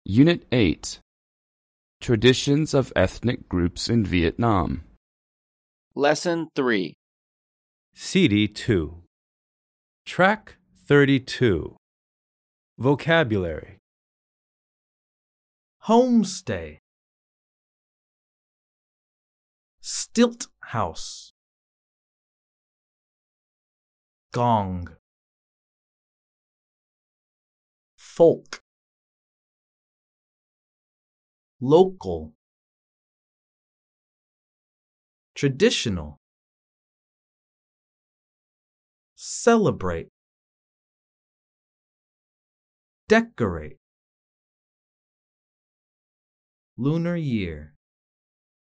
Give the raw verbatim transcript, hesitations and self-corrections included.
Unit eight. Traditions of ethnic groups in Vietnam. Lesson three. C D two. Track thirty-two. Vocabulary. Homestay, stilt house, gong, folk, local, traditional, celebrate, decorate, lunar year.